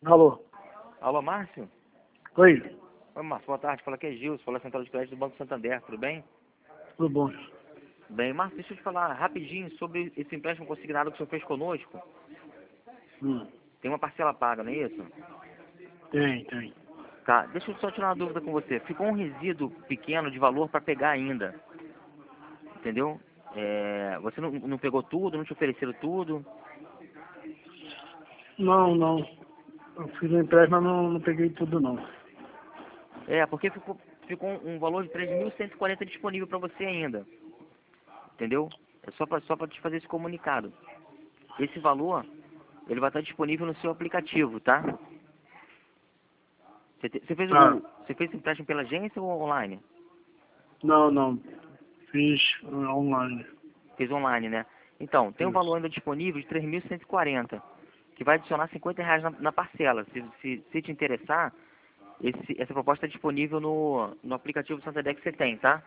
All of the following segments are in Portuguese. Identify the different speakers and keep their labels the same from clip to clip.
Speaker 1: Alô?
Speaker 2: Alô, Márcio?
Speaker 1: Oi,
Speaker 2: Oi, Márcio, boa tarde. Fala aqui é Gilson, fala Central de Crédito do Banco Santander, tudo bem?
Speaker 1: tudo bom?
Speaker 2: Bem, Márcio, deixa eu te falar rapidinho sobre esse empréstimo consignado que o senhor fez conosco.
Speaker 1: Hum,
Speaker 2: Tem uma parcela paga, não é isso?
Speaker 1: tem.
Speaker 2: Tá, deixa eu só tirar uma dúvida com você. Ficou um resíduo pequeno de valor para pegar ainda, entendeu? Você não pegou tudo, não te ofereceram tudo?
Speaker 1: Não. Eu fiz um empréstimo, mas não peguei tudo, não.
Speaker 2: Porque ficou um valor de 3.140 disponível para você ainda, entendeu? É só para te fazer esse comunicado. Esse valor, ele vai estar disponível no seu aplicativo, tá?
Speaker 1: Tá.
Speaker 2: Você fez esse empréstimo pela agência ou online?
Speaker 1: Não. Fiz online.
Speaker 2: Fez online, né? Então, tem um valor
Speaker 1: Isso.
Speaker 2: ainda disponível de 3.140, que vai adicionar R$ 50 na parcela. Se te interessar, essa proposta é disponível no aplicativo Santander que você tem, tá?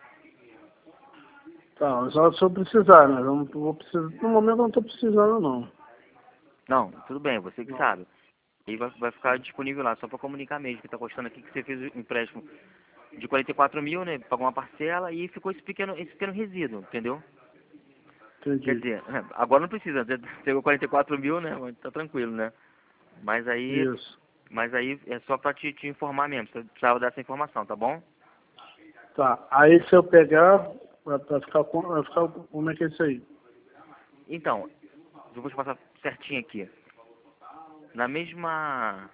Speaker 1: Tá, só se eu precisar, né? Eu não vou precisar. No momento eu não estou precisando, não.
Speaker 2: Não, tudo bem, você que
Speaker 1: Não.
Speaker 2: sabe. E vai ficar disponível lá, só para comunicar mesmo, que tá custando aqui que você fez o empréstimo de 44 mil, né? Pagou uma parcela e ficou esse pequeno resíduo, entendeu? Quer
Speaker 1: Entendi.
Speaker 2: dizer, agora não precisa, pegou 44 mil, né? Mas tá tranquilo, né? Mas aí,
Speaker 1: Isso.
Speaker 2: mas aí é só pra te informar mesmo, você precisava dessa informação, tá bom?
Speaker 1: Tá. Aí se eu pegar, vai ficar como é que é isso aí?
Speaker 2: Então, eu vou te passar certinho aqui. Na mesma...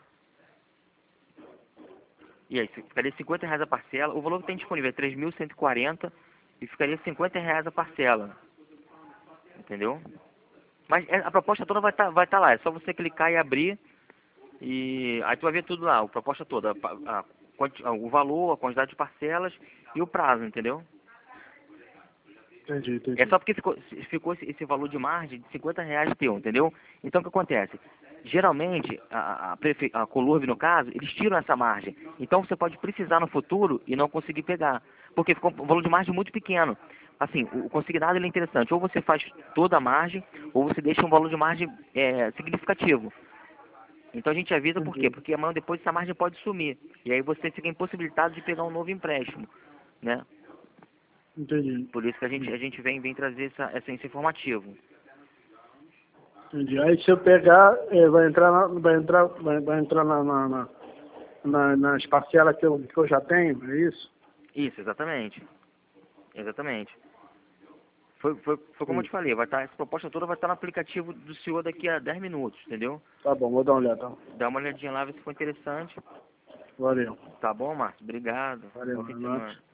Speaker 2: E aí, ficaria R$ 50 a parcela. O valor que tem disponível é 3.140 e ficaria R$ 50 a parcela, entendeu? Mas a proposta toda vai tá lá, é só você clicar e abrir e aí tu vai ver tudo lá, a proposta toda, o valor, a quantidade de parcelas e o prazo, entendeu? É
Speaker 1: Entendi.
Speaker 2: só porque ficou esse valor de margem de R$ 50 teu, entendeu? Então o que acontece? Geralmente, a Colurb, no caso, eles tiram essa margem. Então você pode precisar no futuro e não conseguir pegar. Porque ficou um valor de margem muito pequeno. Assim, o consignado ele é interessante. Ou você faz toda a margem, ou você deixa um valor de margem significativo. Então a gente avisa por quê?
Speaker 1: Entendi.
Speaker 2: Porque amanhã depois essa margem pode sumir. E aí você fica impossibilitado de pegar um novo empréstimo, né?
Speaker 1: Entendi.
Speaker 2: Por isso que a gente vem trazer esse informativo.
Speaker 1: Entendi. Aí se eu pegar, vai entrar nas parcelas que eu já tenho, é isso?
Speaker 2: Isso, exatamente. Exatamente. Foi como eu
Speaker 1: Sim.
Speaker 2: te falei, essa proposta toda vai estar no aplicativo do senhor daqui a 10 minutos, entendeu?
Speaker 1: Tá bom, vou dar uma olhada.
Speaker 2: Dá uma olhadinha lá, ver se for interessante.
Speaker 1: Valeu.
Speaker 2: Tá bom, Márcio? Obrigado.
Speaker 1: Valeu,
Speaker 2: Bom fim de semana.
Speaker 1: Renato.